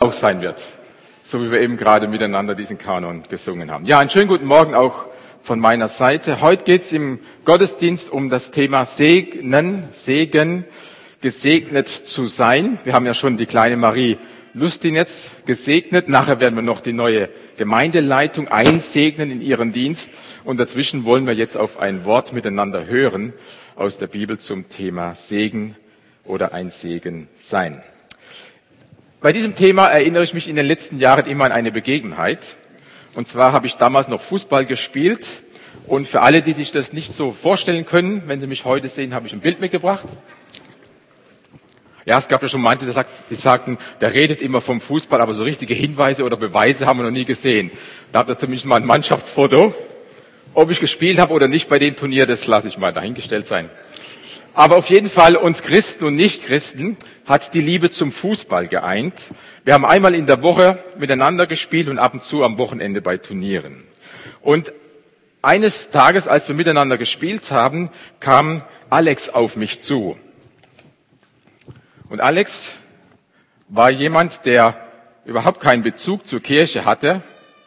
auch sein wird. So wie wir eben gerade miteinander diesen Kanon gesungen haben. Ja, einen schönen guten Morgen auch von meiner Seite. Heute geht es im Gottesdienst um das Thema Segnen, Segen, gesegnet zu sein. Wir haben ja schon die kleine Marie Lustin jetzt gesegnet. Nachher werden wir noch die neue Gemeindeleitung einsegnen in ihren Dienst. Und dazwischen wollen wir jetzt auf ein Wort miteinander hören aus der Bibel zum Thema Segen oder ein Segen sein. Bei diesem Thema erinnere ich mich in den letzten Jahren immer an eine Begebenheit. Und zwar habe ich damals noch Fußball gespielt. Und für alle, die sich das nicht so vorstellen können, wenn sie mich heute sehen, habe ich ein Bild mitgebracht. Ja, es gab ja schon manche, die sagten, der redet immer vom Fußball, aber so richtige Hinweise oder Beweise haben wir noch nie gesehen. Da habt ihr zumindest mal ein Mannschaftsfoto. Ob ich gespielt habe oder nicht bei dem Turnier, das lasse ich mal dahingestellt sein. Aber auf jeden Fall, uns Christen und Nicht-Christen hat die Liebe zum Fußball geeint. Wir haben einmal in der Woche miteinander gespielt und ab und zu am Wochenende bei Turnieren. Und eines Tages, als wir miteinander gespielt haben, kam Alex auf mich zu. Und Alex war jemand, der überhaupt keinen Bezug zur Kirche hatte.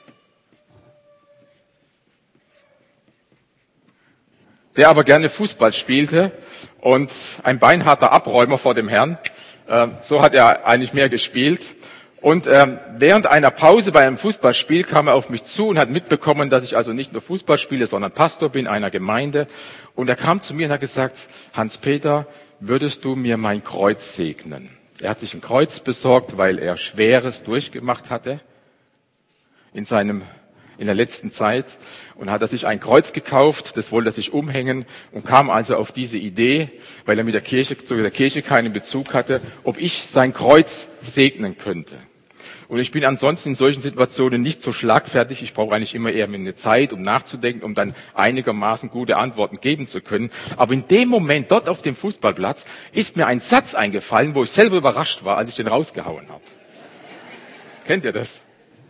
Der aber gerne Fußball spielte und ein beinharter Abräumer vor dem Herrn. So hat er eigentlich mehr gespielt. Und während einer Pause bei einem Fußballspiel kam er auf mich zu und hat mitbekommen, dass ich also nicht nur Fußball spiele, sondern Pastor bin einer Gemeinde. Und er kam zu mir und hat gesagt, Hans-Peter, würdest du mir mein Kreuz segnen? Er hat sich ein Kreuz besorgt, weil er Schweres durchgemacht hatte in der letzten Zeit, und hat er sich ein Kreuz gekauft, das wollte er sich umhängen und kam also auf diese Idee, weil er zu der Kirche keinen Bezug hatte, ob ich sein Kreuz segnen könnte. Und ich bin ansonsten in solchen Situationen nicht so schlagfertig. Ich brauche eigentlich immer eher eine Zeit, um nachzudenken, um dann einigermaßen gute Antworten geben zu können. Aber in dem Moment, dort auf dem Fußballplatz, ist mir ein Satz eingefallen, wo ich selber überrascht war, als ich den rausgehauen habe. Kennt ihr das?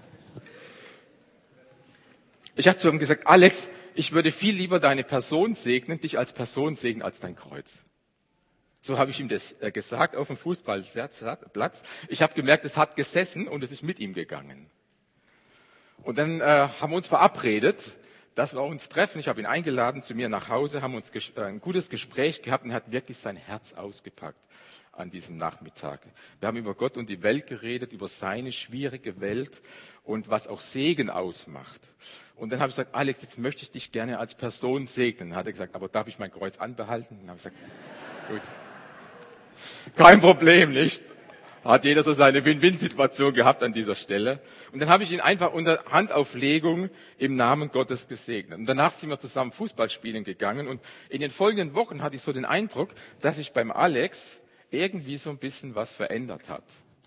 Ich habe zu ihm gesagt, Alex, ich würde viel lieber deine Person segnen, dich als Person segnen, als dein Kreuz. So habe ich ihm das gesagt auf dem Fußballplatz. Ich habe gemerkt, es hat gesessen und es ist mit ihm gegangen. Und dann haben wir uns verabredet, dass wir uns treffen. Ich habe ihn eingeladen zu mir nach Hause, haben uns ein gutes Gespräch gehabt und er hat wirklich sein Herz ausgepackt an diesem Nachmittag. Wir haben über Gott und die Welt geredet, über seine schwierige Welt und was auch Segen ausmacht. Und dann habe ich gesagt, Alex, jetzt möchte ich dich gerne als Person segnen. Dann hat er gesagt, aber darf ich mein Kreuz anbehalten? Dann habe ich gesagt, gut. Kein Problem, nicht? Hat jeder so seine Win-Win-Situation gehabt an dieser Stelle. Und dann habe ich ihn einfach unter Handauflegung im Namen Gottes gesegnet. Und danach sind wir zusammen Fußball spielen gegangen. Und in den folgenden Wochen hatte ich so den Eindruck, dass sich beim Alex irgendwie so ein bisschen was verändert hat.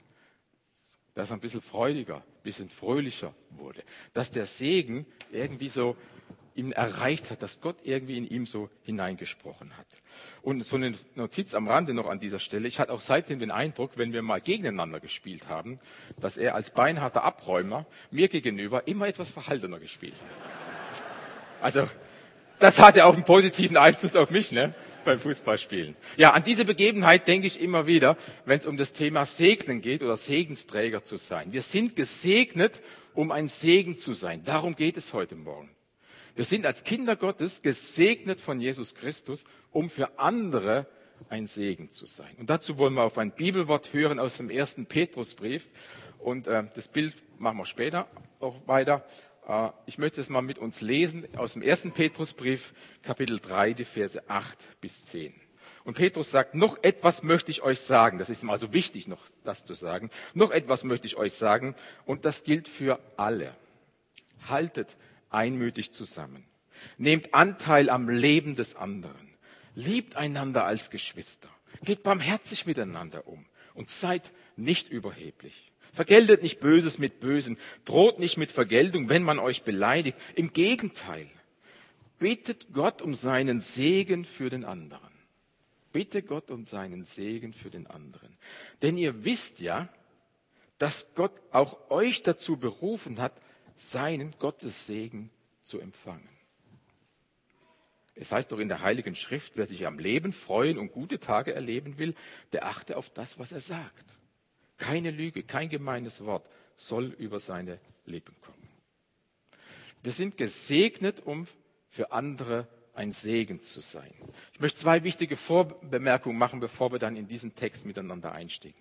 Dass er ein bisschen freudiger, ein bisschen fröhlicher wurde. Dass der Segen irgendwie so ihn erreicht hat, dass Gott irgendwie in ihm so hineingesprochen hat. Und so eine Notiz am Rande noch an dieser Stelle. Ich hatte auch seitdem den Eindruck, wenn wir mal gegeneinander gespielt haben, dass er als beinharter Abräumer mir gegenüber immer etwas verhaltener gespielt hat. Also, das hatte auch einen positiven Einfluss auf mich, ne? Beim Fußballspielen. Ja, an diese Begebenheit denke ich immer wieder, wenn es um das Thema Segnen geht oder Segensträger zu sein. Wir sind gesegnet, um ein Segen zu sein. Darum geht es heute Morgen. Wir sind als Kinder Gottes gesegnet von Jesus Christus, um für andere ein Segen zu sein. Und dazu wollen wir auf ein Bibelwort hören aus dem 1. Petrusbrief. Und das Bild machen wir später auch weiter. Ich möchte es mal mit uns lesen aus dem 1. Petrusbrief, Kapitel 3, die Verse 8 bis 10. Und Petrus sagt, noch etwas möchte ich euch sagen. Das ist ihm also wichtig, noch das zu sagen. Noch etwas möchte ich euch sagen. Und das gilt für alle. Haltet einmütig zusammen. Nehmt Anteil am Leben des anderen. Liebt einander als Geschwister. Geht barmherzig miteinander um. Und seid nicht überheblich. Vergeltet nicht Böses mit Bösen. Droht nicht mit Vergeltung, wenn man euch beleidigt. Im Gegenteil. Bittet Gott um seinen Segen für den anderen. Bitte Gott um seinen Segen für den anderen. Denn ihr wisst ja, dass Gott auch euch dazu berufen hat, seinen Gottes Segen zu empfangen. Es heißt doch in der Heiligen Schrift, wer sich am Leben freuen und gute Tage erleben will, der achte auf das, was er sagt. Keine Lüge, kein gemeines Wort soll über seine Lippen kommen. Wir sind gesegnet, um für andere ein Segen zu sein. Ich möchte 2 wichtige Vorbemerkungen machen, bevor wir dann in diesen Text miteinander einsteigen.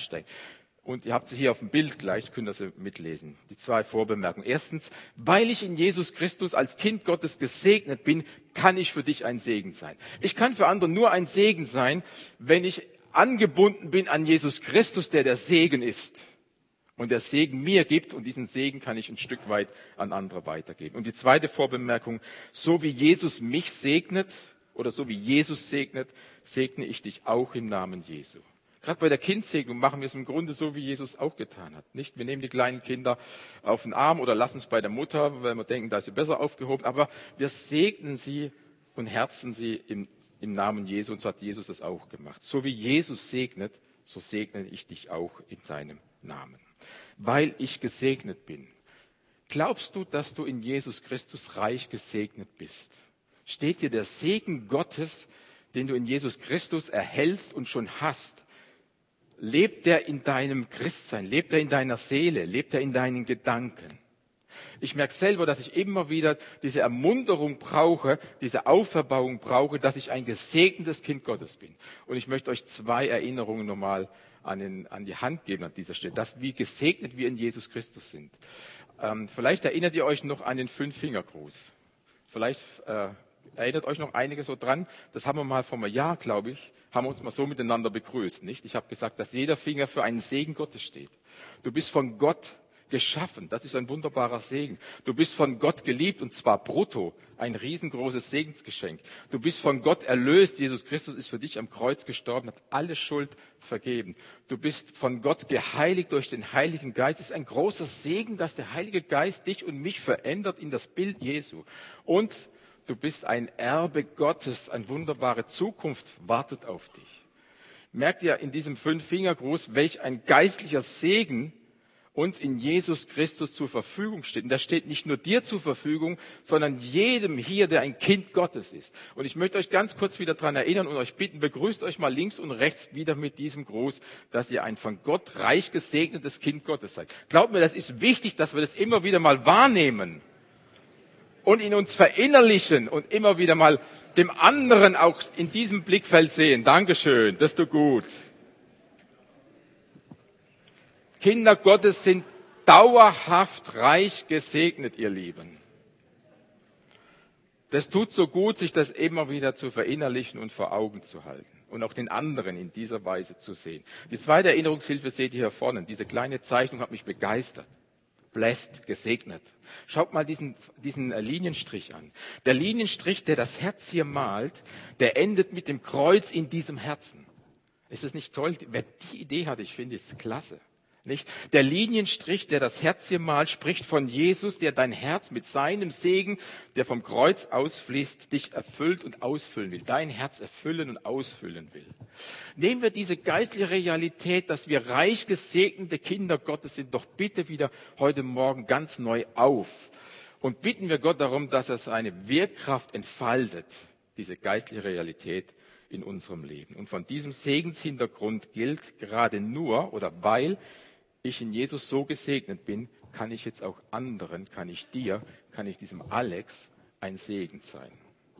Und ihr habt sie hier auf dem Bild gleich, könnt ihr sie mitlesen. Die 2 Vorbemerkungen. Erstens, weil ich in Jesus Christus als Kind Gottes gesegnet bin, kann ich für dich ein Segen sein. Ich kann für andere nur ein Segen sein, wenn ich angebunden bin an Jesus Christus, der Segen ist. Und der Segen mir gibt, und diesen Segen kann ich ein Stück weit an andere weitergeben. Und die 2. Vorbemerkung, so wie Jesus mich segnet, oder so wie Jesus segnet, segne ich dich auch im Namen Jesu. Gerade bei der Kindsegnung machen wir es im Grunde so, wie Jesus auch getan hat. Nicht? Wir nehmen die kleinen Kinder auf den Arm oder lassen es bei der Mutter, weil wir denken, da ist sie besser aufgehoben. Aber wir segnen sie und herzen sie im Namen Jesu. Und so hat Jesus das auch gemacht. So wie Jesus segnet, so segne ich dich auch in seinem Namen. Weil ich gesegnet bin. Glaubst du, dass du in Jesus Christus reich gesegnet bist? Steht dir der Segen Gottes, den du in Jesus Christus erhältst und schon hast, lebt er in deinem Christsein, lebt er in deiner Seele, lebt er in deinen Gedanken? Ich merke selber, dass ich immer wieder diese Ermunterung brauche, diese Auferbauung brauche, dass ich ein gesegnetes Kind Gottes bin. Und ich möchte euch 2 Erinnerungen nochmal an die Hand geben an dieser Stelle, dass wie gesegnet wir in Jesus Christus sind. Vielleicht erinnert ihr euch noch an den 5-Finger-Gruß. Vielleicht erinnert euch noch einige so dran. Das haben wir mal vor einem Jahr, glaube ich, haben wir uns mal so miteinander begrüßt, nicht? Ich habe gesagt, dass jeder Finger für einen Segen Gottes steht. Du bist von Gott geschaffen. Das ist ein wunderbarer Segen. Du bist von Gott geliebt und zwar brutto. Ein riesengroßes Segensgeschenk. Du bist von Gott erlöst. Jesus Christus ist für dich am Kreuz gestorben, hat alle Schuld vergeben. Du bist von Gott geheiligt durch den Heiligen Geist. Es ist ein großer Segen, dass der Heilige Geist dich und mich verändert in das Bild Jesu. Und du bist ein Erbe Gottes. Eine wunderbare Zukunft wartet auf dich. Merkt ihr in diesem 5-Finger-Gruß, welch ein geistlicher Segen uns in Jesus Christus zur Verfügung steht. Und das steht nicht nur dir zur Verfügung, sondern jedem hier, der ein Kind Gottes ist. Und ich möchte euch ganz kurz wieder daran erinnern und euch bitten, begrüßt euch mal links und rechts wieder mit diesem Gruß, dass ihr ein von Gott reich gesegnetes Kind Gottes seid. Glaubt mir, das ist wichtig, dass wir das immer wieder mal wahrnehmen und in uns verinnerlichen und immer wieder mal dem anderen auch in diesem Blickfeld sehen. Dankeschön, das tut gut. Kinder Gottes sind dauerhaft reich gesegnet, ihr Lieben. Das tut so gut, sich das immer wieder zu verinnerlichen und vor Augen zu halten und auch den anderen in dieser Weise zu sehen. Die 2. Erinnerungshilfe seht ihr hier vorne. Diese kleine Zeichnung hat mich begeistert. Blessed, gesegnet. Schaut mal diesen Linienstrich an. Der Linienstrich, der das Herz hier malt, der endet mit dem Kreuz in diesem Herzen. Ist das nicht toll? Wer die Idee hat, ich finde es klasse. Nicht? Der Linienstrich, der das Herz hier malt, spricht von Jesus, der dein Herz mit seinem Segen, der vom Kreuz ausfließt, dich erfüllt und ausfüllen will. Dein Herz erfüllen und ausfüllen will. Nehmen wir diese geistliche Realität, dass wir reich gesegnete Kinder Gottes sind, doch bitte wieder heute Morgen ganz neu auf. Und bitten wir Gott darum, dass er seine Wirkkraft entfaltet, diese geistliche Realität in unserem Leben. Und von diesem Segenshintergrund gilt gerade nur oder weil ich in Jesus so gesegnet bin, kann ich jetzt auch anderen, kann ich dir, kann ich diesem Alex ein Segen sein.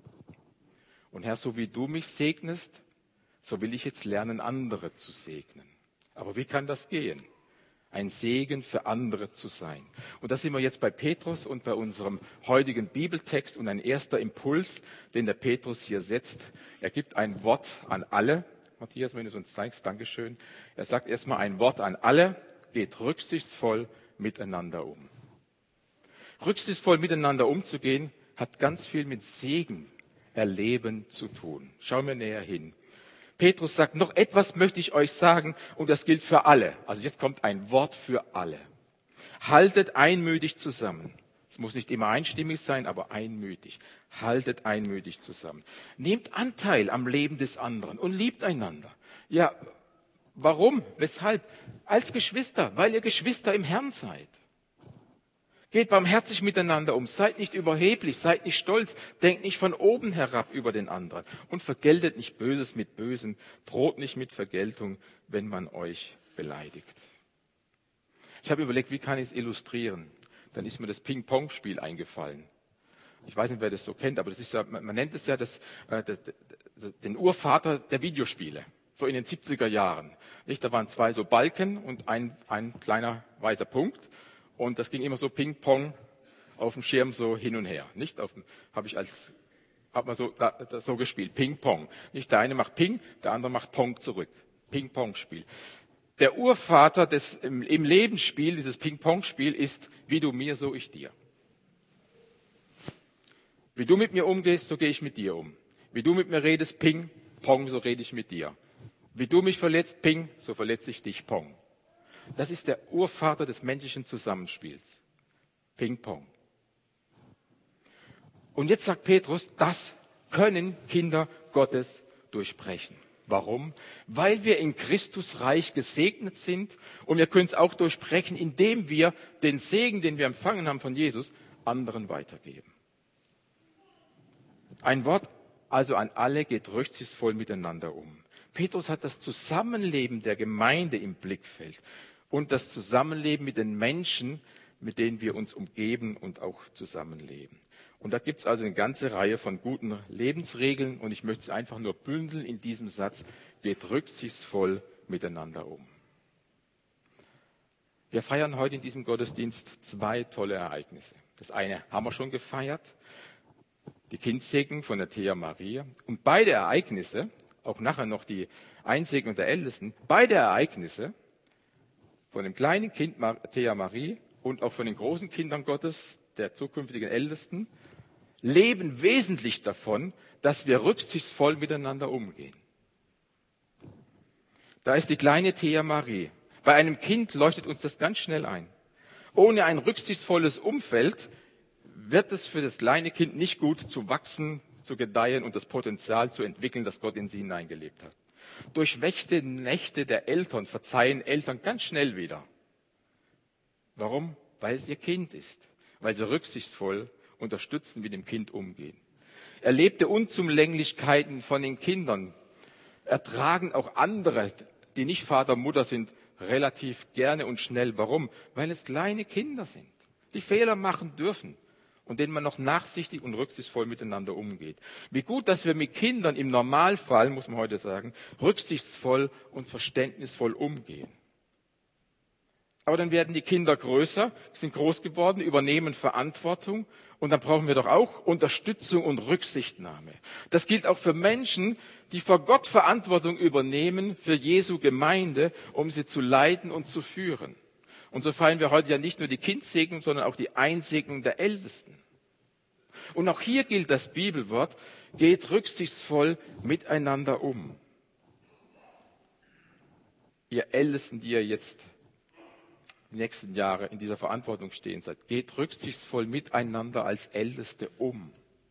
Und Herr, so wie du mich segnest, so will ich jetzt lernen, andere zu segnen. Aber wie kann das gehen? Ein Segen für andere zu sein. Und da sind wir jetzt bei Petrus und bei unserem heutigen Bibeltext und ein erster Impuls, den der Petrus hier setzt. Er gibt ein Wort an alle. Matthias, wenn du es uns zeigst, Dankeschön. Er sagt erstmal ein Wort an alle. Geht rücksichtsvoll miteinander um. Rücksichtsvoll miteinander umzugehen, hat ganz viel mit Segen erleben zu tun. Schauen wir näher hin. Petrus sagt, noch etwas möchte ich euch sagen und das gilt für alle. Also jetzt kommt ein Wort für alle. Haltet einmütig zusammen. Es muss nicht immer einstimmig sein, aber einmütig. Haltet einmütig zusammen. Nehmt Anteil am Leben des anderen und liebt einander. Ja, warum? Weshalb? Als Geschwister, weil ihr Geschwister im Herrn seid. Geht barmherzig miteinander um, seid nicht überheblich, seid nicht stolz, denkt nicht von oben herab über den anderen und vergeltet nicht Böses mit Bösem, droht nicht mit Vergeltung, wenn man euch beleidigt. Ich habe überlegt, wie kann ich es illustrieren? Dann ist mir das Ping-Pong-Spiel eingefallen. Ich weiß nicht, wer das so kennt, aber das ist ja, man nennt es ja den Urvater der Videospiele, so in den 70er Jahren. Nicht? Da waren zwei so Balken und ein kleiner weißer Punkt und das ging immer so Ping-Pong auf dem Schirm so hin und her. Nicht? Hat man so gespielt, Ping-Pong. Nicht? Der eine macht Ping, der andere macht Pong zurück. Ping-Pong-Spiel. Der Urvater im Lebensspiel, dieses Ping-Pong-Spiel ist, wie du mir, so ich dir. Wie du mit mir umgehst, so gehe ich mit dir um. Wie du mit mir redest, Ping, Pong, so rede ich mit dir. Wie du mich verletzt, Ping, so verletze ich dich, Pong. Das ist der Urvater des menschlichen Zusammenspiels. Ping, Pong. Und jetzt sagt Petrus, das können Kinder Gottes durchbrechen. Warum? Weil wir in Christus reich gesegnet sind und wir können es auch durchbrechen, indem wir den Segen, den wir empfangen haben von Jesus, anderen weitergeben. Ein Wort also an alle, geht rücksichtsvoll miteinander um. Petrus hat das Zusammenleben der Gemeinde im Blickfeld und das Zusammenleben mit den Menschen, mit denen wir uns umgeben und auch zusammenleben. Und da gibt es also eine ganze Reihe von guten Lebensregeln und ich möchte es einfach nur bündeln in diesem Satz, geht rücksichtsvoll miteinander um. Wir feiern heute in diesem Gottesdienst zwei tolle Ereignisse. Das eine haben wir schon gefeiert, die Kindsegnung von der Thea Maria. Und beide Ereignisse, auch nachher noch die Einsegnung der Ältesten, beide Ereignisse von dem kleinen Kind Thea Marie und auch von den großen Kindern Gottes, der zukünftigen Ältesten, leben wesentlich davon, dass wir rücksichtsvoll miteinander umgehen. Da ist die kleine Thea Marie. Bei einem Kind leuchtet uns das ganz schnell ein. Ohne ein rücksichtsvolles Umfeld wird es für das kleine Kind nicht gut zu wachsen, zu gedeihen und das Potenzial zu entwickeln, das Gott in sie hineingelebt hat. Durchwächte Nächte der Eltern verzeihen Eltern ganz schnell wieder. Warum? Weil es ihr Kind ist, weil sie rücksichtsvoll unterstützen, wie dem Kind umgehen. Erlebte Unzulänglichkeiten von den Kindern ertragen auch andere, die nicht Vater, Mutter sind, relativ gerne und schnell. Warum? Weil es kleine Kinder sind, die Fehler machen dürfen und denen man noch nachsichtig und rücksichtsvoll miteinander umgeht. Wie gut, dass wir mit Kindern im Normalfall, muss man heute sagen, rücksichtsvoll und verständnisvoll umgehen. Aber dann werden die Kinder größer, sind groß geworden, übernehmen Verantwortung und dann brauchen wir doch auch Unterstützung und Rücksichtnahme. Das gilt auch für Menschen, die vor Gott Verantwortung übernehmen für Jesu Gemeinde, um sie zu leiten und zu führen. Und so feiern wir heute ja nicht nur die Kindsegnung, sondern auch die Einsegnung der Ältesten. Und auch hier gilt das Bibelwort, geht rücksichtsvoll miteinander um. Ihr Ältesten, die ihr jetzt die nächsten Jahre in dieser Verantwortung stehen seid, geht rücksichtsvoll miteinander als Älteste um.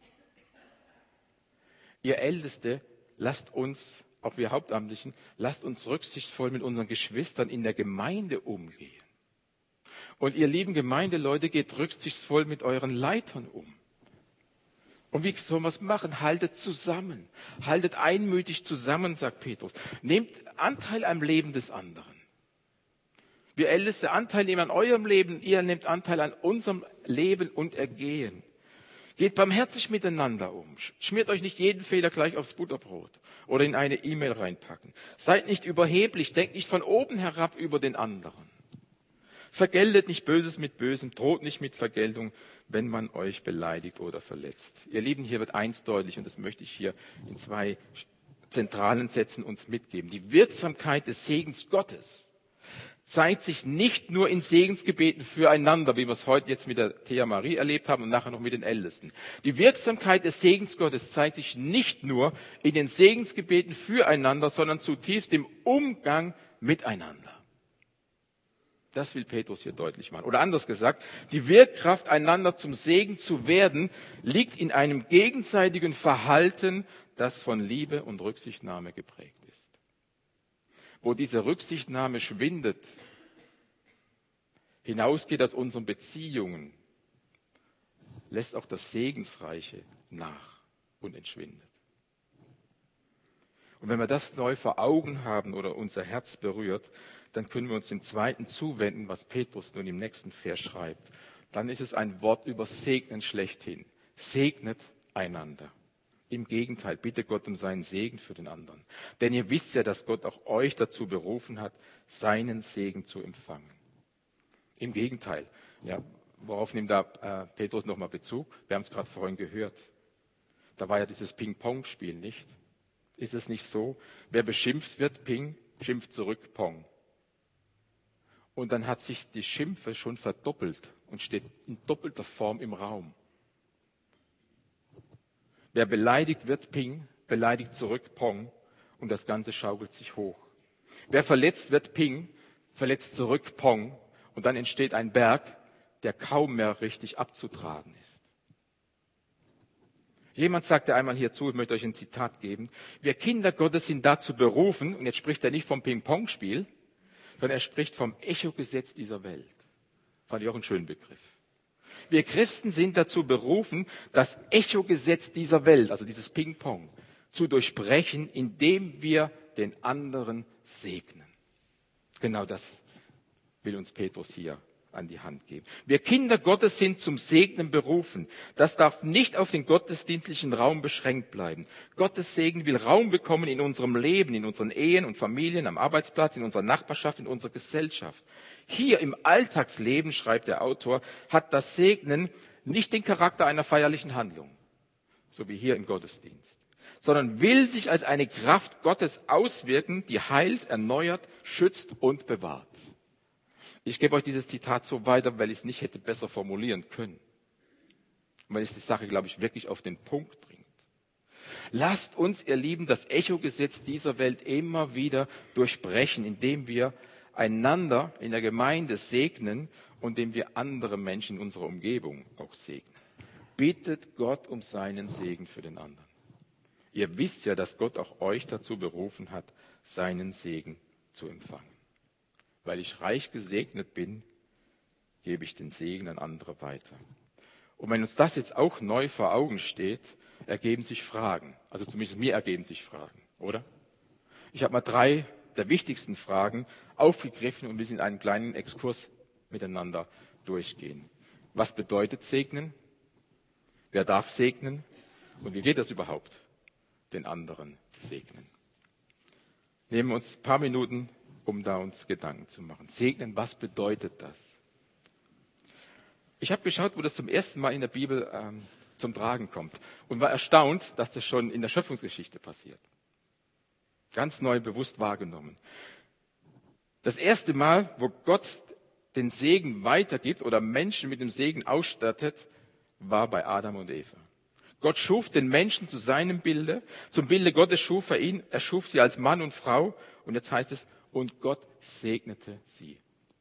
Ihr Älteste, lasst uns, auch wir Hauptamtlichen, lasst uns rücksichtsvoll mit unseren Geschwistern in der Gemeinde umgehen. Und ihr lieben Gemeindeleute, geht rücksichtsvoll mit euren Leitern um. Und wie sollen wir es machen? Haltet zusammen. Haltet einmütig zusammen, sagt Petrus. Nehmt Anteil am Leben des anderen. Wir Älteste Anteil nehmen an eurem Leben, ihr nehmt Anteil an unserem Leben und Ergehen. Geht barmherzig miteinander um. Schmiert euch nicht jeden Fehler gleich aufs Butterbrot oder in eine E-Mail reinpacken. Seid nicht überheblich, denkt nicht von oben herab über den anderen. Vergeltet nicht Böses mit Bösem, droht nicht mit Vergeltung, wenn man euch beleidigt oder verletzt. Ihr Lieben, hier wird eins deutlich und das möchte ich hier in zwei zentralen Sätzen uns mitgeben. Die Wirksamkeit des Segens Gottes zeigt sich nicht nur in Segensgebeten füreinander, wie wir es heute jetzt mit der Thea Marie erlebt haben und nachher noch mit den Ältesten. Die Wirksamkeit des Segens Gottes zeigt sich nicht nur in den Segensgebeten füreinander, sondern zutiefst im Umgang miteinander. Das will Petrus hier deutlich machen. Oder anders gesagt, die Wirkkraft, einander zum Segen zu werden, liegt in einem gegenseitigen Verhalten, das von Liebe und Rücksichtnahme geprägt ist. Wo diese Rücksichtnahme schwindet, hinausgeht aus unseren Beziehungen, lässt auch das Segensreiche nach und entschwindet. Und wenn wir das neu vor Augen haben oder unser Herz berührt, dann können wir uns dem Zweiten zuwenden, was Petrus nun im nächsten Vers schreibt. Dann ist es ein Wort über Segnen schlechthin. Segnet einander. Im Gegenteil, bitte Gott um seinen Segen für den anderen. Denn ihr wisst ja, dass Gott auch euch dazu berufen hat, seinen Segen zu empfangen. Im Gegenteil. Ja, worauf nimmt da Petrus nochmal Bezug? Wir haben es gerade vorhin gehört. Da war ja dieses Ping-Pong-Spiel, nicht? Ist es nicht so? Wer beschimpft wird, Ping, schimpft zurück, Pong. Und dann hat sich die Schimpfe schon verdoppelt und steht in doppelter Form im Raum. Wer beleidigt wird, Ping, beleidigt zurück, Pong, und das Ganze schaukelt sich hoch. Wer verletzt wird, Ping, verletzt zurück, Pong, und dann entsteht ein Berg, der kaum mehr richtig abzutragen ist. Jemand sagte einmal hierzu, ich möchte euch ein Zitat geben, wir Kinder Gottes sind dazu berufen, und jetzt spricht er nicht vom Ping-Pong-Spiel, sondern er spricht vom Echogesetz dieser Welt. Fand ich auch einen schönen Begriff. Wir Christen sind dazu berufen, das Echogesetz dieser Welt, also dieses Ping-Pong, zu durchbrechen, indem wir den anderen segnen. Genau das will uns Petrus hier an die Hand geben. Wir Kinder Gottes sind zum Segnen berufen. Das darf nicht auf den gottesdienstlichen Raum beschränkt bleiben. Gottes Segen will Raum bekommen in unserem Leben, in unseren Ehen und Familien, am Arbeitsplatz, in unserer Nachbarschaft, in unserer Gesellschaft. Hier im Alltagsleben, schreibt der Autor, hat das Segnen nicht den Charakter einer feierlichen Handlung, so wie hier im Gottesdienst, sondern will sich als eine Kraft Gottes auswirken, die heilt, erneuert, schützt und bewahrt. Ich gebe euch dieses Zitat so weiter, weil ich es nicht hätte besser formulieren können. Weil es die Sache, glaube ich, wirklich auf den Punkt bringt. Lasst uns, ihr Lieben, das Echogesetz dieser Welt immer wieder durchbrechen, indem wir einander in der Gemeinde segnen und indem wir andere Menschen in unserer Umgebung auch segnen. Bittet Gott um seinen Segen für den anderen. Ihr wisst ja, dass Gott auch euch dazu berufen hat, seinen Segen zu empfangen. Weil ich reich gesegnet bin, gebe ich den Segen an andere weiter. Und wenn uns das jetzt auch neu vor Augen steht, ergeben sich Fragen. Also zumindest mir ergeben sich Fragen, oder? Ich habe mal 3 der wichtigsten Fragen aufgegriffen und wir sind einen kleinen Exkurs miteinander durchgehen. Was bedeutet segnen? Wer darf segnen? Und wie geht das überhaupt? Den anderen segnen. Nehmen wir uns ein paar Minuten, um da uns Gedanken zu machen. Segnen, was bedeutet das? Ich habe geschaut, wo das zum ersten Mal in der Bibel zum Tragen kommt und war erstaunt, dass das schon in der Schöpfungsgeschichte passiert. Ganz neu bewusst wahrgenommen. Das erste Mal, wo Gott den Segen weitergibt oder Menschen mit dem Segen ausstattet, war bei Adam und Eva. Gott schuf den Menschen zu seinem Bilde, zum Bilde Gottes schuf er ihn, er schuf sie als Mann und Frau und jetzt heißt es, und Gott segnete sie.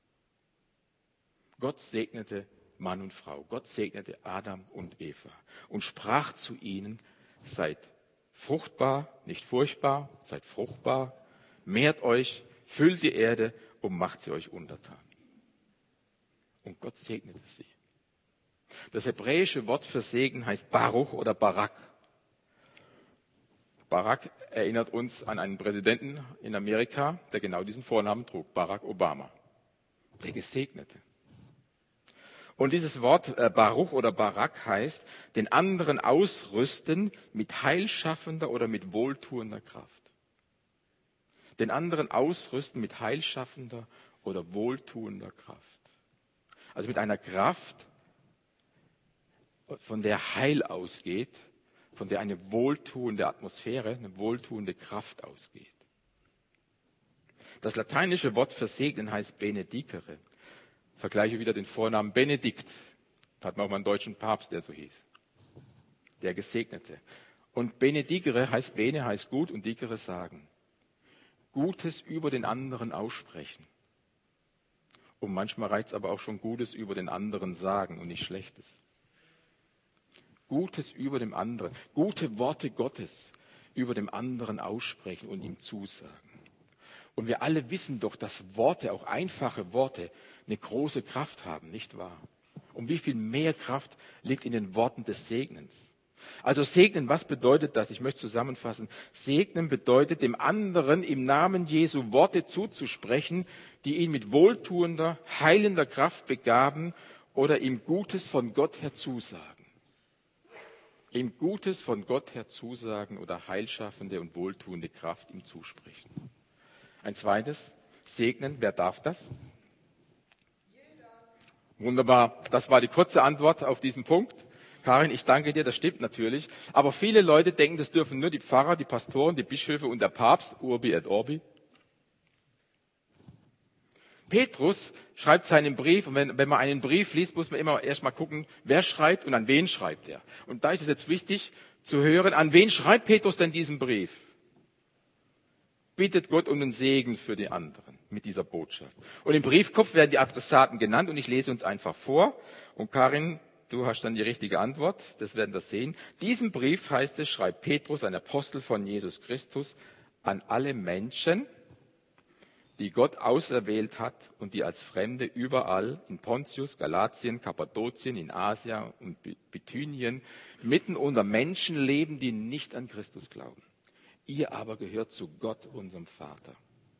Gott segnete Mann und Frau. Gott segnete Adam und Eva und sprach zu ihnen, seid fruchtbar, nicht furchtbar, seid fruchtbar, mehrt euch, füllt die Erde und macht sie euch untertan. Und Gott segnete sie. Das hebräische Wort für Segen heißt Baruch oder Barak. Barak erinnert uns an einen Präsidenten in Amerika, der genau diesen Vornamen trug, Barack Obama, der Gesegnete. Und dieses Wort Baruch oder Barak heißt, den anderen ausrüsten mit heilschaffender oder mit wohltuender Kraft. Den anderen ausrüsten mit heilschaffender oder wohltuender Kraft. Also mit einer Kraft, von der Heil ausgeht, von der eine wohltuende Atmosphäre, eine wohltuende Kraft ausgeht. Das lateinische Wort für segnen heißt benedicere. Vergleiche wieder den Vornamen Benedikt. Da hat man auch mal einen deutschen Papst, der so hieß. Der Gesegnete. Und benedicere heißt bene, heißt gut und dicere sagen. Gutes über den anderen aussprechen. Und manchmal reicht es aber auch schon Gutes über den anderen sagen und nicht Schlechtes. Gutes über dem anderen, gute Worte Gottes über dem anderen aussprechen und ihm zusagen. Und wir alle wissen doch, dass Worte, auch einfache Worte, eine große Kraft haben, nicht wahr? Und wie viel mehr Kraft liegt in den Worten des Segnens? Also segnen, was bedeutet das? Ich möchte zusammenfassen. Segnen bedeutet, dem anderen im Namen Jesu Worte zuzusprechen, die ihn mit wohltuender, heilender Kraft begaben oder ihm Gutes von Gott her zusagen. Ihm Gutes von Gott her zusagen oder heilschaffende und wohltuende Kraft ihm zusprechen. Ein zweites, segnen, wer darf das? Wunderbar, das war die kurze Antwort auf diesen Punkt. Karin, ich danke dir, das stimmt natürlich. Aber viele Leute denken, das dürfen nur die Pfarrer, die Pastoren, die Bischöfe und der Papst, Urbi et Orbi. Petrus schreibt seinen Brief, und wenn man einen Brief liest, muss man immer erst mal gucken, wer schreibt und an wen schreibt er. Und da ist es jetzt wichtig zu hören, an wen schreibt Petrus denn diesen Brief? Bittet Gott um den Segen für die anderen mit dieser Botschaft. Und im Briefkopf werden die Adressaten genannt und ich lese uns einfach vor. Und Karin, du hast dann die richtige Antwort, das werden wir sehen. Diesen Brief, heißt es, schreibt Petrus, ein Apostel von Jesus Christus, an alle Menschen, die Gott auserwählt hat und die als Fremde überall in Pontius, Galatien, Kappadokien, in Asien und Bithynien mitten unter Menschen leben, die nicht an Christus glauben. Ihr aber gehört zu Gott, unserem Vater.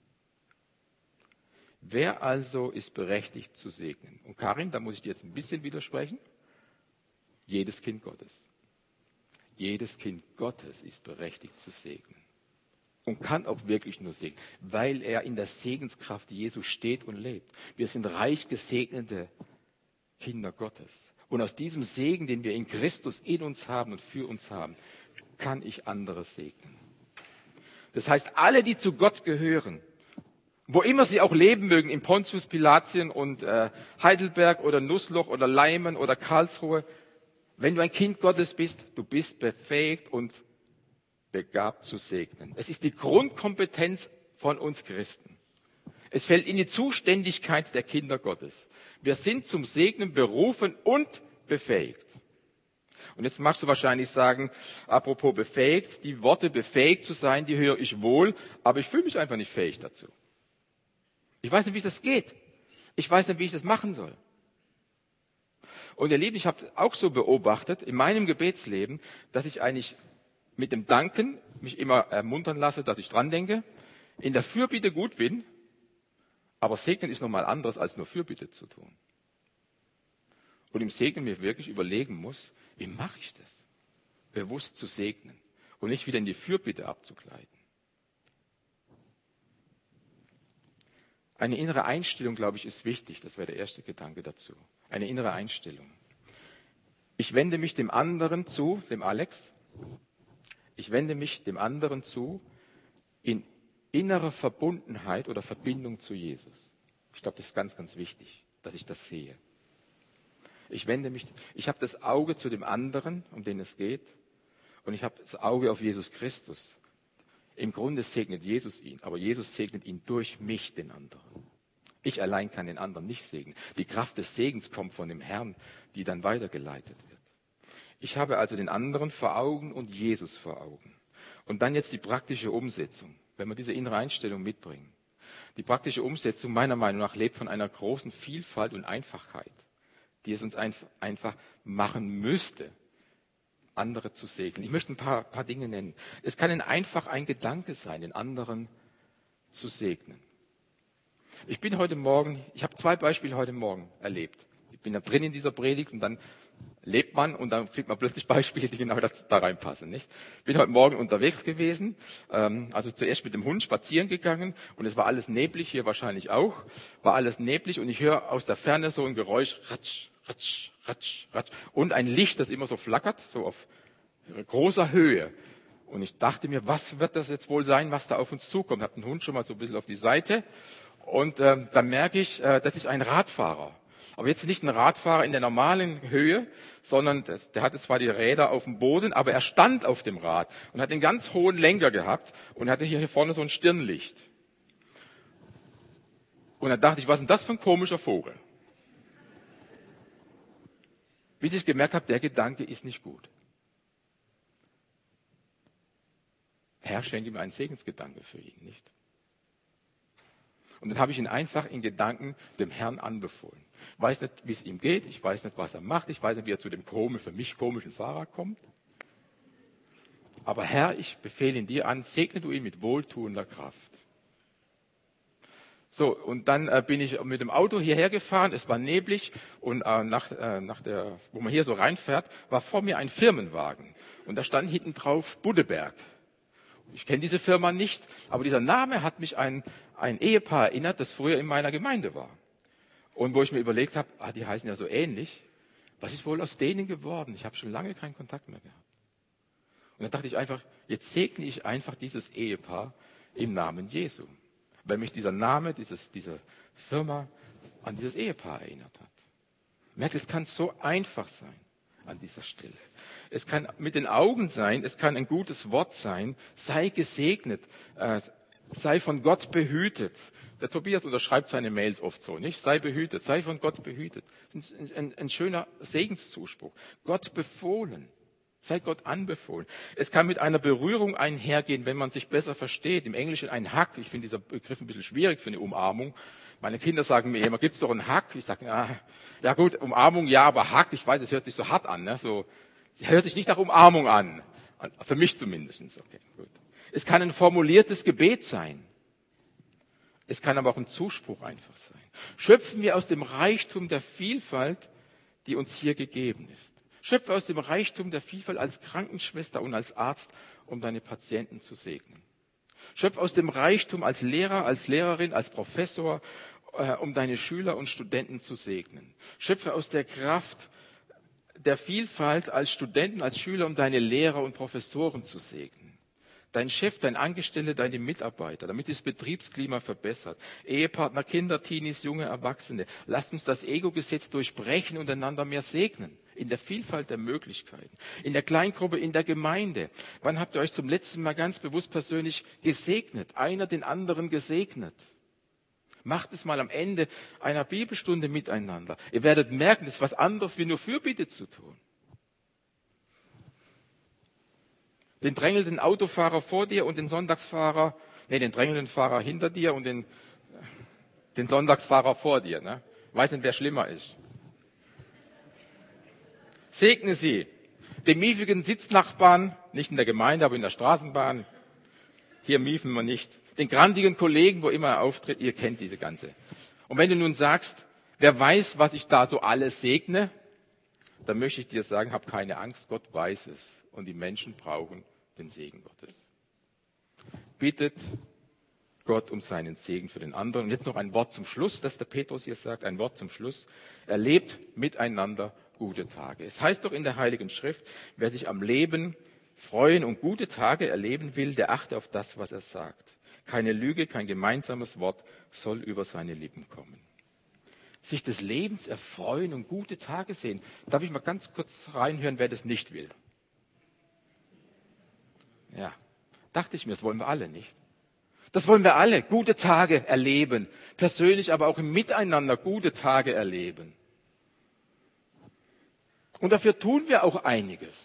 Wer also ist berechtigt zu segnen? Und Karin, da muss ich dir jetzt ein bisschen widersprechen. Jedes Kind Gottes. Jedes Kind Gottes ist berechtigt zu segnen. Und kann auch wirklich nur segnen, weil er in der Segenskraft Jesu steht und lebt. Wir sind reich gesegnete Kinder Gottes. Und aus diesem Segen, den wir in Christus in uns haben und für uns haben, kann ich andere segnen. Das heißt, alle, die zu Gott gehören, wo immer sie auch leben mögen, in Pontius, Pilatien und Heidelberg oder Nussloch oder Leimen oder Karlsruhe, wenn du ein Kind Gottes bist, du bist befähigt und begabt zu segnen. Es ist die Grundkompetenz von uns Christen. Es fällt in die Zuständigkeit der Kinder Gottes. Wir sind zum Segnen berufen und befähigt. Und jetzt magst du wahrscheinlich sagen, apropos befähigt, die Worte befähigt zu sein, die höre ich wohl, aber ich fühle mich einfach nicht fähig dazu. Ich weiß nicht, wie das geht. Ich weiß nicht, wie ich das machen soll. Und ihr Lieben, ich habe auch so beobachtet in meinem Gebetsleben, dass ich eigentlich mit dem Danken mich immer ermuntern lasse, dass ich dran denke, in der Fürbitte gut bin, aber Segnen ist nochmal anderes, als nur Fürbitte zu tun. Und im Segnen mir wirklich überlegen muss, wie mache ich das? Bewusst zu segnen und nicht wieder in die Fürbitte abzugleiten. Eine innere Einstellung, glaube ich, ist wichtig. Das wäre der erste Gedanke dazu. Eine innere Einstellung. Ich wende mich dem anderen zu, dem Alex. Ich wende mich dem anderen zu in innerer Verbundenheit oder Verbindung zu Jesus. Ich glaube, das ist ganz, ganz wichtig, dass ich das sehe. Ich habe das Auge zu dem anderen, um den es geht, und ich habe das Auge auf Jesus Christus. Im Grunde segnet Jesus ihn, aber Jesus segnet ihn durch mich, den anderen. Ich allein kann den anderen nicht segnen. Die Kraft des Segens kommt von dem Herrn, die dann weitergeleitet wird. Ich habe also den anderen vor Augen und Jesus vor Augen. Und dann jetzt die praktische Umsetzung, wenn wir diese innere Einstellung mitbringen. Die praktische Umsetzung meiner Meinung nach lebt von einer großen Vielfalt und Einfachheit, die es uns einfach machen müsste, andere zu segnen. Ich möchte ein paar Dinge nennen. Es kann einfach ein Gedanke sein, den anderen zu segnen. Ich habe 2 Beispiele heute Morgen erlebt. Ich bin da drin in dieser Predigt und dann lebt man und dann kriegt man plötzlich Beispiele, die genau da reinpassen. Nicht? Ich bin heute Morgen unterwegs gewesen, also zuerst mit dem Hund spazieren gegangen und es war alles neblig, hier wahrscheinlich auch, war alles neblig und ich höre aus der Ferne so ein Geräusch, ratsch, ratsch, ratsch, ratsch und ein Licht, das immer so flackert, so auf großer Höhe. Und ich dachte mir, was wird das jetzt wohl sein, was da auf uns zukommt? Ich habe den Hund schon mal so ein bisschen auf die Seite und dann merke ich, das ist ein Radfahrer. Aber jetzt nicht ein Radfahrer in der normalen Höhe, sondern der hatte zwar die Räder auf dem Boden, aber er stand auf dem Rad und hat einen ganz hohen Lenker gehabt und hatte hier vorne so ein Stirnlicht. Und dann dachte ich, was ist denn das für ein komischer Vogel? Bis ich gemerkt habe, der Gedanke ist nicht gut. Herr, schenke mir einen Segensgedanke für ihn, nicht? Und dann habe ich ihn einfach in Gedanken dem Herrn anbefohlen. Ich weiß nicht, wie es ihm geht, ich weiß nicht, was er macht, ich weiß nicht, wie er zu dem für mich komischen Fahrer kommt. Aber Herr, ich befehle ihn dir an, segne du ihn mit wohltuender Kraft. So, und dann bin ich mit dem Auto hierher gefahren, es war neblig und wo man hier so reinfährt, war vor mir ein Firmenwagen. Und da stand hinten drauf Buddeberg. Ich kenne diese Firma nicht, aber dieser Name hat mich an ein Ehepaar erinnert, das früher in meiner Gemeinde war. Und wo ich mir überlegt habe, die heißen ja so ähnlich, was ist wohl aus denen geworden? Ich habe schon lange keinen Kontakt mehr gehabt. Und dann dachte ich einfach, jetzt segne ich einfach dieses Ehepaar im Namen Jesu, weil mich dieser Name, diese Firma an dieses Ehepaar erinnert hat. Merkt, es kann so einfach sein an dieser Stelle. Es kann mit den Augen sein, es kann ein gutes Wort sein, sei gesegnet, sei von Gott behütet. Der Tobias unterschreibt seine Mails oft so, nicht? Sei behütet, sei von Gott behütet. Ein schöner Segenszuspruch. Gott befohlen. Sei Gott anbefohlen. Es kann mit einer Berührung einhergehen, wenn man sich besser versteht. Im Englischen ein Hug. Ich finde dieser Begriff ein bisschen schwierig für eine Umarmung. Meine Kinder sagen mir immer, gibt's doch einen Hug? Ich sage, ja gut, Umarmung ja, aber Hug, ich weiß, es hört sich so hart an. Ne? Es hört sich nicht nach Umarmung an. Für mich zumindest. Okay, gut. Es kann ein formuliertes Gebet sein. Es kann aber auch ein Zuspruch einfach sein. Schöpfen wir aus dem Reichtum der Vielfalt, die uns hier gegeben ist. Schöpfe aus dem Reichtum der Vielfalt als Krankenschwester und als Arzt, um deine Patienten zu segnen. Schöpfe aus dem Reichtum als Lehrer, als Lehrerin, als Professor, um deine Schüler und Studenten zu segnen. Schöpfe aus der Kraft der Vielfalt als Studenten, als Schüler, um deine Lehrer und Professoren zu segnen. Dein Chef, dein Angestellter, deine Mitarbeiter, damit das Betriebsklima verbessert. Ehepartner, Kinder, Teenies, junge Erwachsene. Lasst uns das Ego-Gesetz durchbrechen und einander mehr segnen. In der Vielfalt der Möglichkeiten. In der Kleingruppe, in der Gemeinde. Wann habt ihr euch zum letzten Mal ganz bewusst persönlich gesegnet? Einer den anderen gesegnet. Macht es mal am Ende einer Bibelstunde miteinander. Ihr werdet merken, das ist was anderes, wie nur Fürbitte zu tun. Den drängelnden Autofahrer vor dir und den den drängelnden Fahrer hinter dir und den Sonntagsfahrer vor dir. Ne? Weiß nicht, wer schlimmer ist. Segne sie. Den miefigen Sitznachbarn, nicht in der Gemeinde, aber in der Straßenbahn. Hier miefen wir nicht. Den grantigen Kollegen, wo immer er auftritt, ihr kennt diese ganze. Und wenn du nun sagst, wer weiß, was ich da so alles segne, dann möchte ich dir sagen, hab keine Angst, Gott weiß es. Und die Menschen brauchen den Segen Gottes. Bittet Gott um seinen Segen für den anderen. Und jetzt noch ein Wort zum Schluss, das der Petrus hier sagt, ein Wort zum Schluss. Erlebt miteinander gute Tage. Es heißt doch in der Heiligen Schrift, wer sich am Leben freuen und gute Tage erleben will, der achte auf das, was er sagt. Keine Lüge, kein gemeinsames Wort soll über seine Lippen kommen. Sich des Lebens erfreuen und gute Tage sehen. Darf ich mal ganz kurz reinhören, wer das nicht will? Ja, dachte ich mir, das wollen wir alle nicht. Das wollen wir alle, gute Tage erleben, persönlich, aber auch im Miteinander gute Tage erleben. Und dafür tun wir auch einiges.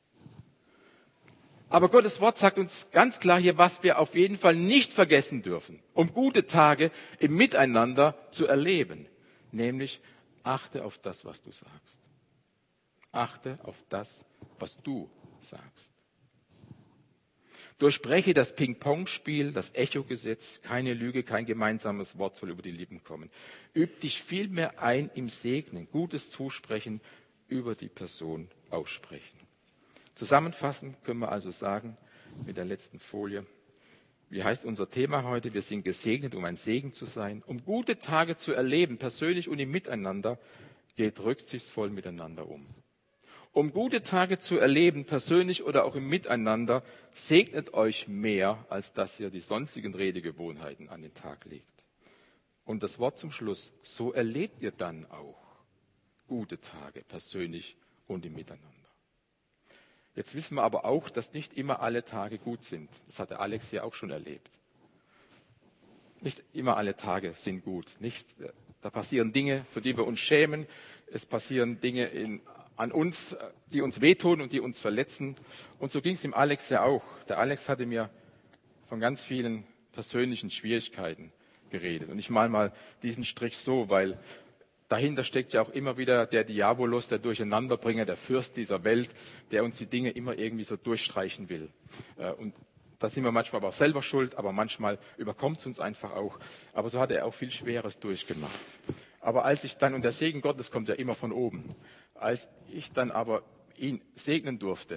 Aber Gottes Wort sagt uns ganz klar hier, was wir auf jeden Fall nicht vergessen dürfen, um gute Tage im Miteinander zu erleben. Nämlich, achte auf das, was du sagst. Achte auf das, was du sagst. Durchbreche das Ping-Pong-Spiel, das Echo-Gesetz, keine Lüge, kein gemeinsames Wort soll über die Lippen kommen. Üb dich vielmehr ein im Segnen, Gutes zusprechen, über die Person aussprechen. Zusammenfassend können wir also sagen, mit der letzten Folie, wie heißt unser Thema heute? Wir sind gesegnet, um ein Segen zu sein. Um gute Tage zu erleben, persönlich und im Miteinander, geht rücksichtsvoll miteinander um. Um gute Tage zu erleben, persönlich oder auch im Miteinander, segnet euch mehr, als dass ihr die sonstigen Redegewohnheiten an den Tag legt. Und das Wort zum Schluss, so erlebt ihr dann auch gute Tage, persönlich und im Miteinander. Jetzt wissen wir aber auch, dass nicht immer alle Tage gut sind. Das hat der Alex hier auch schon erlebt. Nicht immer alle Tage sind gut. Da passieren Dinge, für die wir uns schämen. Es passieren Dinge an uns, die uns wehtun und die uns verletzen. Und so ging es dem Alex ja auch. Der Alex hatte mir von ganz vielen persönlichen Schwierigkeiten geredet. Und ich male mal diesen Strich so, weil dahinter steckt ja auch immer wieder der Diabolos, der Durcheinanderbringer, der Fürst dieser Welt, der uns die Dinge immer irgendwie so durchstreichen will. Und da sind wir manchmal aber auch selber schuld, aber manchmal überkommt es uns einfach auch. Aber so hat er auch viel Schweres durchgemacht. Aber als ich dann, und der Segen Gottes kommt ja immer von oben, als ich dann aber ihn segnen durfte,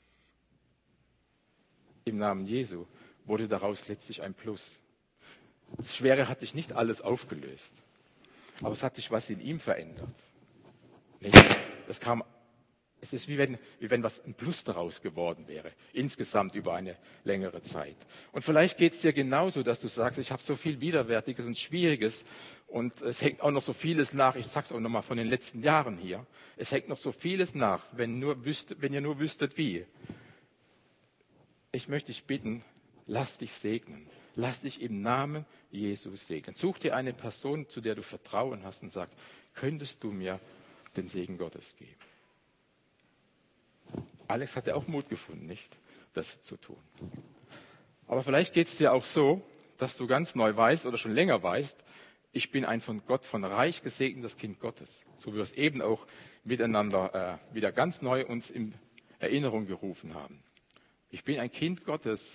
im Namen Jesu, wurde daraus letztlich ein Plus. Das Schwere hat sich nicht alles aufgelöst, aber es hat sich was in ihm verändert. Es ist wie wenn was ein Plus daraus geworden wäre, insgesamt über eine längere Zeit. Und vielleicht geht es dir genauso, dass du sagst, ich habe so viel Widerwärtiges und Schwieriges und es hängt auch noch so vieles nach. Ich sage es auch nochmal von den letzten Jahren hier. Es hängt noch so vieles nach, wenn ihr nur wüsstet, wie. Ich möchte dich bitten, lass dich segnen. Lass dich im Namen Jesus segnen. Such dir eine Person, zu der du Vertrauen hast und sag, könntest du mir den Segen Gottes geben? Alex hatte auch Mut gefunden, nicht, das zu tun. Aber vielleicht geht es dir auch so, dass du ganz neu weißt oder schon länger weißt, ich bin ein von Gott, von reich gesegnetes Kind Gottes. So wie wir es eben auch miteinander wieder ganz neu uns in Erinnerung gerufen haben. Ich bin ein Kind Gottes.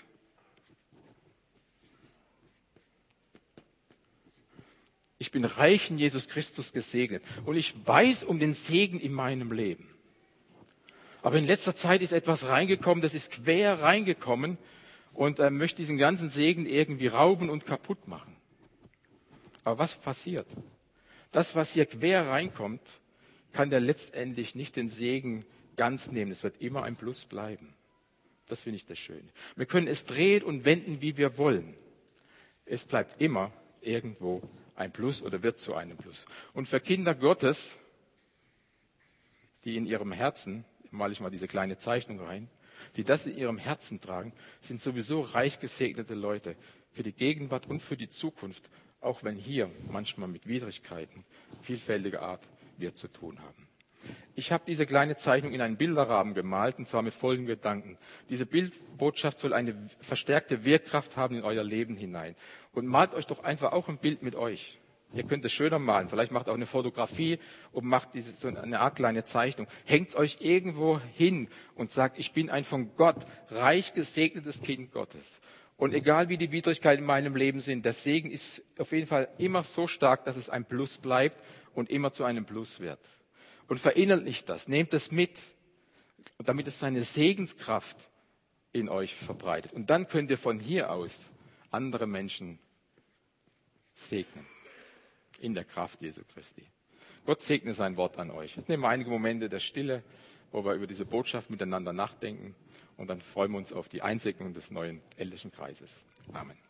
Ich bin reich in Jesus Christus gesegnet. Und ich weiß um den Segen in meinem Leben. Aber in letzter Zeit ist etwas reingekommen, das ist quer reingekommen und möchte diesen ganzen Segen irgendwie rauben und kaputt machen. Aber was passiert? Das, was hier quer reinkommt, kann der letztendlich nicht den Segen ganz nehmen. Es wird immer ein Plus bleiben. Das finde ich das Schöne. Wir können es drehen und wenden, wie wir wollen. Es bleibt immer irgendwo ein Plus oder wird zu einem Plus. Und für Kinder Gottes, die in ihrem Herzen, male ich mal diese kleine Zeichnung rein, die das in ihrem Herzen tragen, sind sowieso reich gesegnete Leute für die Gegenwart und für die Zukunft, auch wenn hier manchmal mit Widrigkeiten vielfältiger Art wir zu tun haben. Ich habe diese kleine Zeichnung in einen Bilderrahmen gemalt, und zwar mit folgenden Gedanken. Diese Bildbotschaft soll eine verstärkte Wirkkraft haben in euer Leben hinein. Und malt euch doch einfach auch ein Bild mit euch. Ihr könnt es schöner malen. Vielleicht macht auch eine Fotografie und macht so eine Art kleine Zeichnung. Hängt es euch irgendwo hin und sagt, ich bin ein von Gott reich gesegnetes Kind Gottes. Und egal wie die Widrigkeiten in meinem Leben sind, der Segen ist auf jeden Fall immer so stark, dass es ein Plus bleibt und immer zu einem Plus wird. Und verinnerlicht das, nehmt es mit, damit es seine Segenskraft in euch verbreitet. Und dann könnt ihr von hier aus andere Menschen segnen. In der Kraft Jesu Christi. Gott segne sein Wort an euch. Jetzt nehmen wir einige Momente der Stille, wo wir über diese Botschaft miteinander nachdenken. Und dann freuen wir uns auf die Einsegnung des neuen ältesten Kreises. Amen.